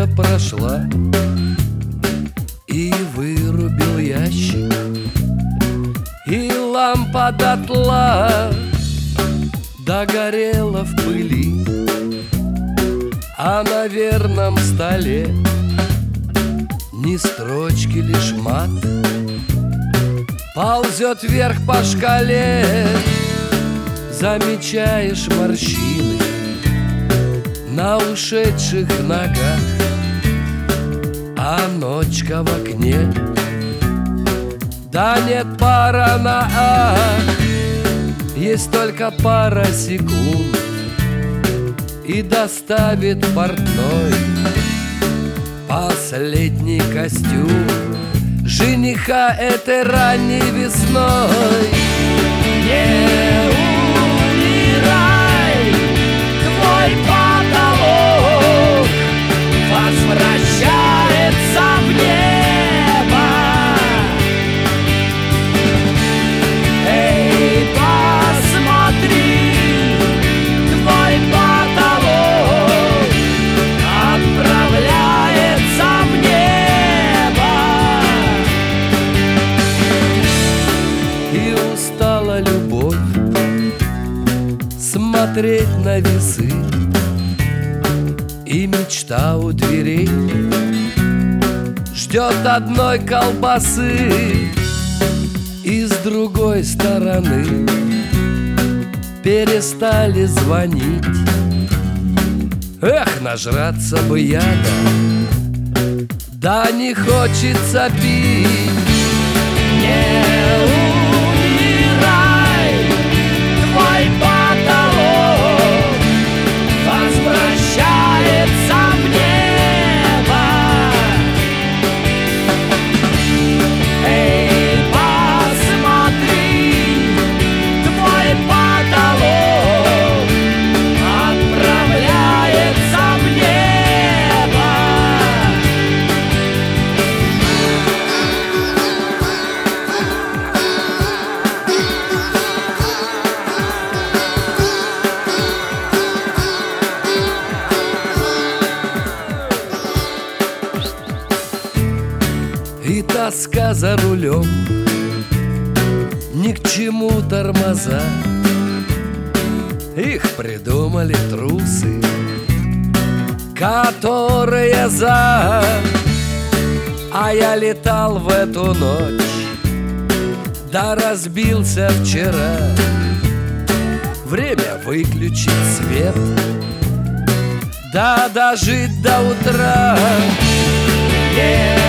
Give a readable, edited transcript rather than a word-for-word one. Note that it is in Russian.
Минутка прошла, и вырубил ящик, и лампа дотла догорела в пыли, а на верном столе ни строчки, лишь мат ползет вверх по шкале. Замечаешь морщины на ушедших ногах, а ночка в окне, да нет пара на «ах». Есть только пара секунд, и доставит портной последний костюм жениха этой ранней весной. Не умирай, твой потолок возвращается в небо. Эй, посмотри, твой потолок отправляется в небо. И устала любовь смотреть на весы, и мечта у дверей ждет одной колбасы. И с другой стороны перестали звонить. Эх, нажраться бы яда, да не хочется пить. Не умирай, твой потолок возвращается в небо. Эй, посмотри, твой потолок отправляется в небо. И тоска за рулем, ни к чему тормоза. Их придумали трусы, которые за. А я летал в эту ночь, да разбился вчера. Время выключить свет, да дожить до утра.